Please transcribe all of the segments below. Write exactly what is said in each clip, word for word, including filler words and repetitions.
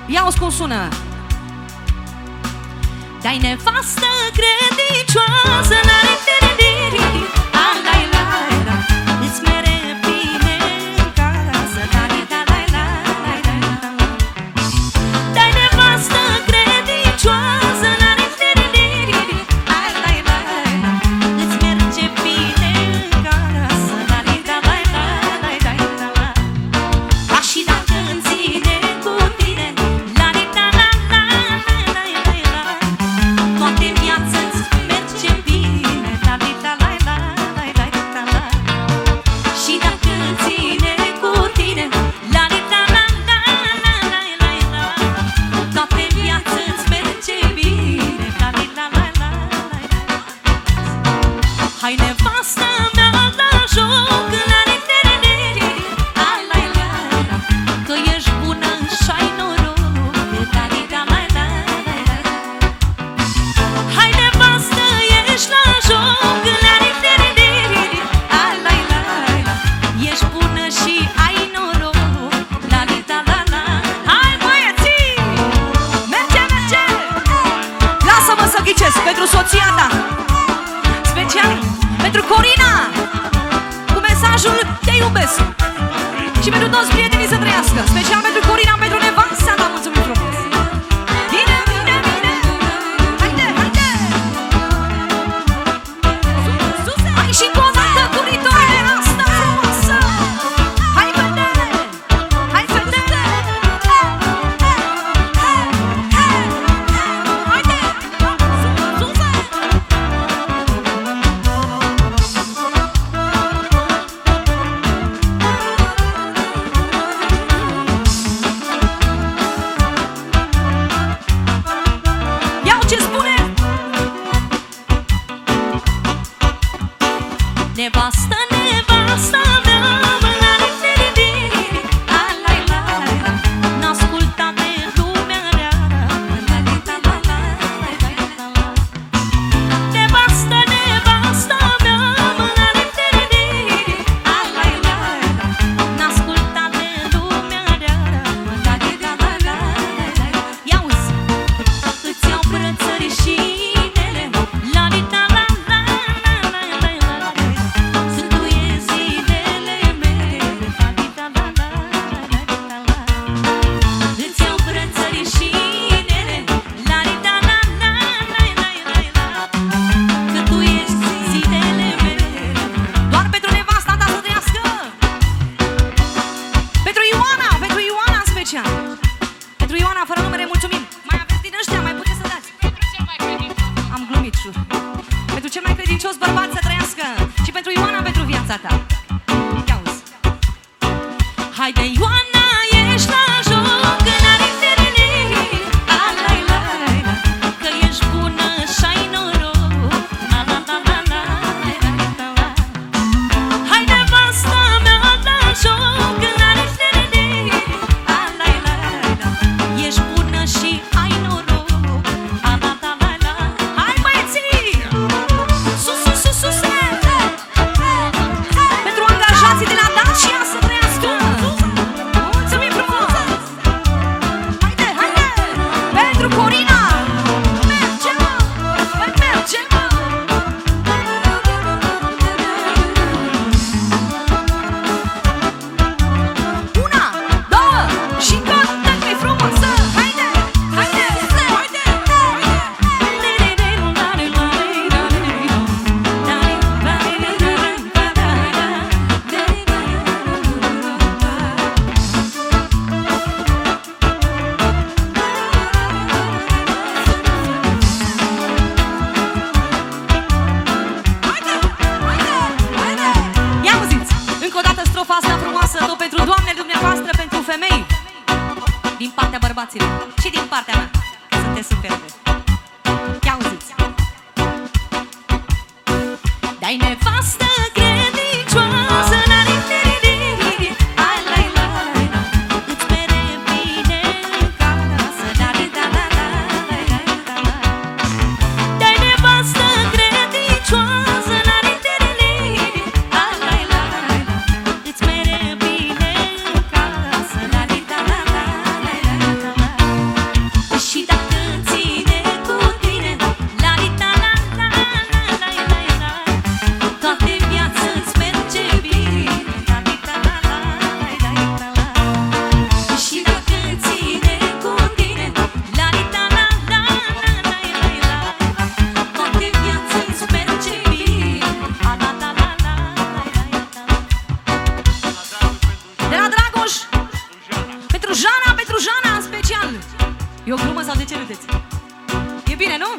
Ia-o-ți cum sună. Dai nevastă credincioasă, n-are terediri, alai la la, îți mere bine în casă, dai la la la la la. Dai nevastă credincioasă, n-are terediri, alai la la, îți merge bine în casă, dai la la la la la la. Ba și dacă ține cu tine, la la la la la la la. Toate viața-ți merge bine, la la la la la la la la. Și dacă ține cu tine, la la la la la la la la. Toate viața-ți merge bine, la la la la la la. Hai nevastă mea la joc, la la la la la la. Că ești bună și-ai noroc, la la la la la la. Hai nevastă, ești la joc, la la la la la la. Ești bună și ai noroc, la la la la la. Hai băieții, merge, merge. Lasă-mă să ghicesc pentru soția ta, special pentru Corina, cu mesajul te iubesc. Și pentru toți prietenii să trăiască, special pentru Corina, pentru nevasta ta, mulțumim frumos. Bine, bine, bine. Haide, haide. Hai și cu o dată curitoare asta frumoasă. Hai, fetele, hai, fetele. Haide, sus. Iau ce spune nevastă, nevasta mea, mă are teridiri, alai la la, n-asculta de lumea rea, la la la la la la la. Nevastă, nevasta mea, mă are teridiri, alai la la, n-asculta de lumea rea, la la la la la la. Ia-uzi, îți iau brățărișinele, la la la la la la la la. Sunt tu e zilele mele, la la la la la la la. Îți iau brățărișinele, la la la la la la la la. Că tu ești zilele mele. Doar pentru nevasta ta să trăiască. Pentru Ioana, pentru Ioana în special. Pentru Ioana fără numere, mulțumim. Mai aveți din ăștia, mai puteți să dați. Am glumit, șur. Pentru cel mai credincios bărbat să trăiască. Și pentru Ioana, pentru viața ta. Ia-uzi. Haide, Ioana, ești la joc, n-are terenii, alai la la, că ești bună și-ai noroc, la la la la la la la la. Hai nevasta mea la joc, n-are terenii, alai la la, ești bună și ai noroc, la la la la la. Hai băieții, sus, sus, sus, sus. Pentru angajații de la Dacia să trăiască. Mulțumim frumos. Haide, haide. Pentru Corina. Merge, mă. Mai merge, mă. Una, două și încă o dată că e frumoasă. Haide, haide, haide, ia auziți, încă o dată strofa asta frumoasă, tot pentru doamnele dumneavoastră, pentru femei, din partea bărbaților și din partea mea, că sunteți superbe. Ia auziți. Dai nevastă credincioasă, n-are teridiri, alai la la, îți mere bine în casă, la la la la la la la. Dai nevastă credincioasă, n-are teridiri, alai la la, îți mere bine în casă, la la la la la la la. Pentru Jana, pentru Jana în special. E o glumă sau de ce râdeți? E bine, nu?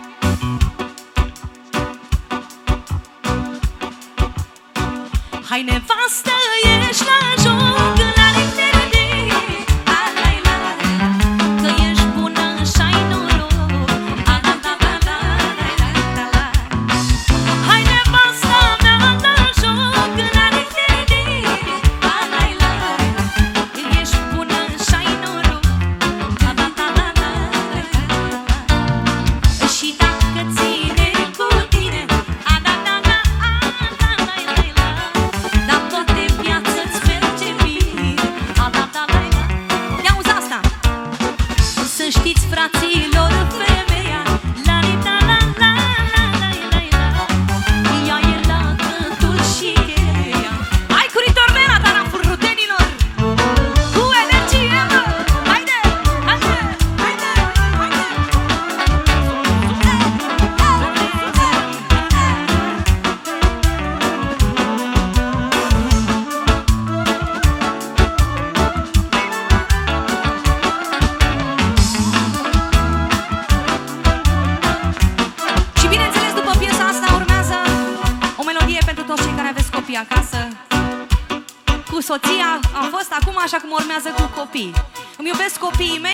Hai nevastă, ești la joc, la lectere, alai la, că ești bună și-ai noroc, alai la la la la la la. Hai nevastă mea la joc, la lectere, alai la, că ești bună și-ai noroc, alai la la la la la. Și dacă ține cu tine, alai la la alai la la. Dar toate viața-ți merge bine. A-da-da-la-la. Ia auzi asta. Să știți, fraților, femeia la-li-da-la-la-la-la-la-la. Ea e la gândul și cheia. Hai cu ritornera ta, raful rutenilor. Cu energie, mă. Haide, haide, haide, haide. Și bineînțeles, după piesa asta urmează o melodie pentru toți cei care aveți copii acasă. Cu soția am fost, acum așa cum urmează cu copii. Îmi iubesc copiii mei.